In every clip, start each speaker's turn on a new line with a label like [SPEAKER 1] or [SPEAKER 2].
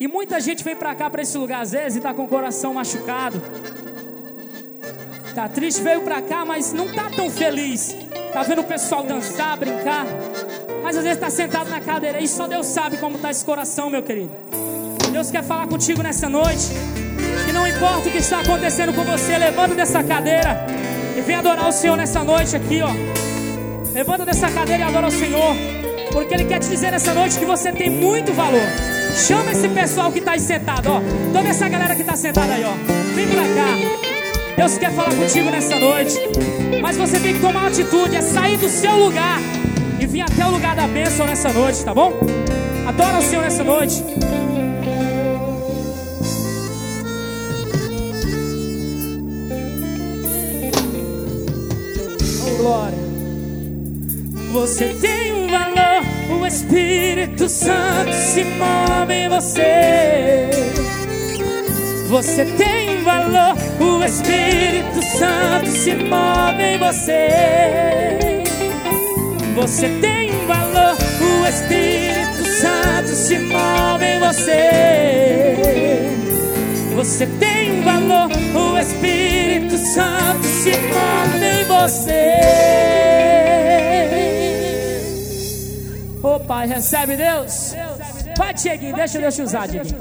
[SPEAKER 1] E muita gente vem pra cá, pra esse lugar, às vezes, e tá com o coração machucado. Tá triste, veio pra cá, mas não tá tão feliz. Tá vendo o pessoal dançar, brincar. Mas às vezes tá sentado na cadeira e só Deus sabe como tá esse coração, meu querido. Deus quer falar contigo nessa noite. Que não importa o que está acontecendo com você, levanta dessa cadeira e vem adorar o Senhor nessa noite aqui, ó. Levanta dessa cadeira e adora o Senhor, porque Ele quer te dizer nessa noite que você tem muito valor. Chama esse pessoal que está aí sentado, ó. Toda essa galera que está sentada aí, ó. Vem pra cá. Deus quer falar contigo nessa noite. Mas você tem que tomar uma atitude, é sair do seu lugar e vir até o lugar da bênção nessa noite, tá bom? Adora o Senhor nessa noite. Oh, glória. Você tem um valor, o Espírito Santo se move em você. Você tem um valor, o Espírito Santo se move em você. Você tem um valor, o Espírito Santo se move em você. Você tem um valor, o Espírito Santo se move em você. Ô Pai, recebe Deus. Vai, Dieguinho, deixa Deus te usar, Dieguinho.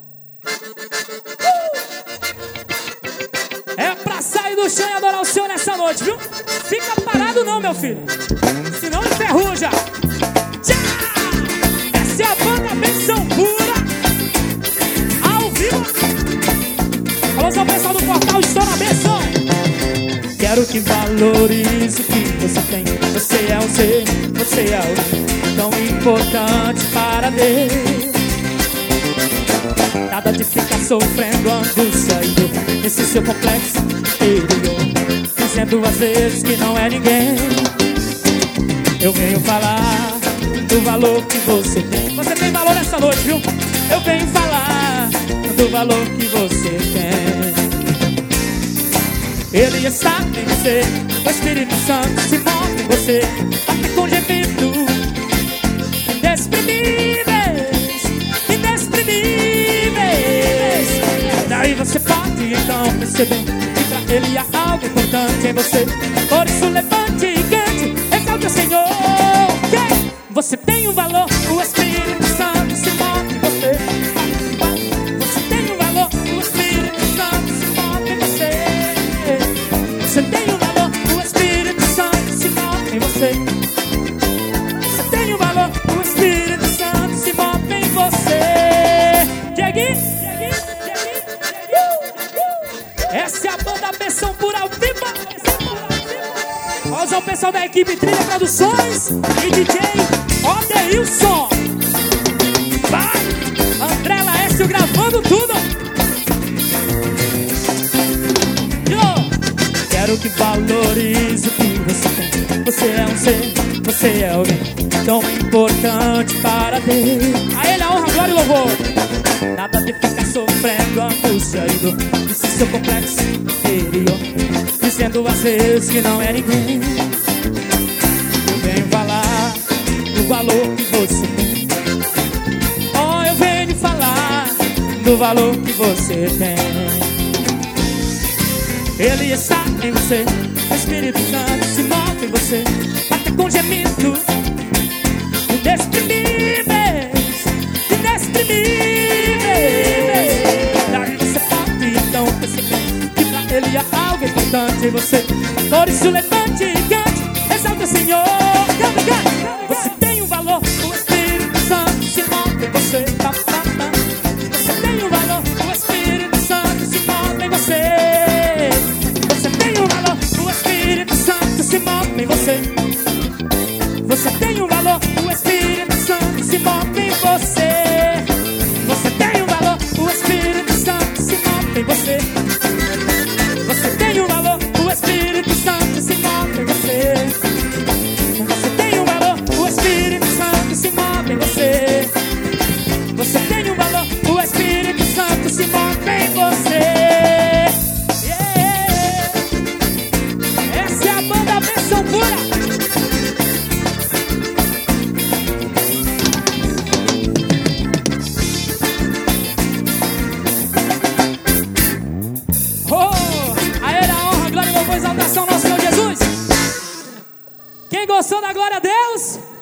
[SPEAKER 1] É pra sair do chão e adorar o Senhor nessa noite, viu? Fica parado não, meu filho, senão enferruja. Tchau! Essa é a banda Benção Pura, ao vivo. Alô, o pessoal do portal, estou na benção. Quero que valorize o que você tem. Você é um ser, você é o tão importante para Deus. Nada de ficar sofrendo angústia e dor nesse seu complexo interior, dizendo às vezes que não é ninguém. Eu venho falar do valor que você tem. Você tem valor nessa noite, viu? Eu venho falar do valor que você tem. Ele está em você, o Espírito Santo se move em você, até com gemido inexprimíveis, inexprimíveis. Daí você pode então perceber que pra Ele há algo importante em você. Por isso levante e cante, exalte o Senhor. Você tem um valor, o Espírito Santo se move em você. Você tem um valor, o Espírito Santo se move em você. Você tem um valor, o Espírito Santo se move em você. Você tem um valor, o Espírito Santo se move em você. Dieguinho. Essa é a banda Benção Pura ao vivo. Olha o pessoal da equipe Trilha Produções e DJ Odeilson. Vai, André Laércio gravando tudo. Quero que valorize o que você tem. Você é um ser, você é alguém tão importante para Deus. A Ele a honra, glória e louvor. Nada de ficar sofrendo angústia e dor nesse seu complexo interior, dizendo às vezes que não é ninguém. Eu venho falar do valor que você tem. Oh, eu venho falar do valor que você tem. Ele está em você, o Espírito Santo se move em você, até com gemido inexprimíveis, inexprimíveis. Daí você pode então perceber que pra Ele há algo importante em você. Por isso levante e cante, exalte o Senhor. Canta, canta. Você tem um valor, o Espírito Santo se move em você. Você tem um valor, o Espírito Santo se move em você. O Espírito Santo se move em você. Você tem um valor, o Espírito Santo se move em você. Você tem um valor, o Espírito Santo se move em você. Você tem um valor, o Espírito Santo se move em você. Quem gostou da glória a Deus?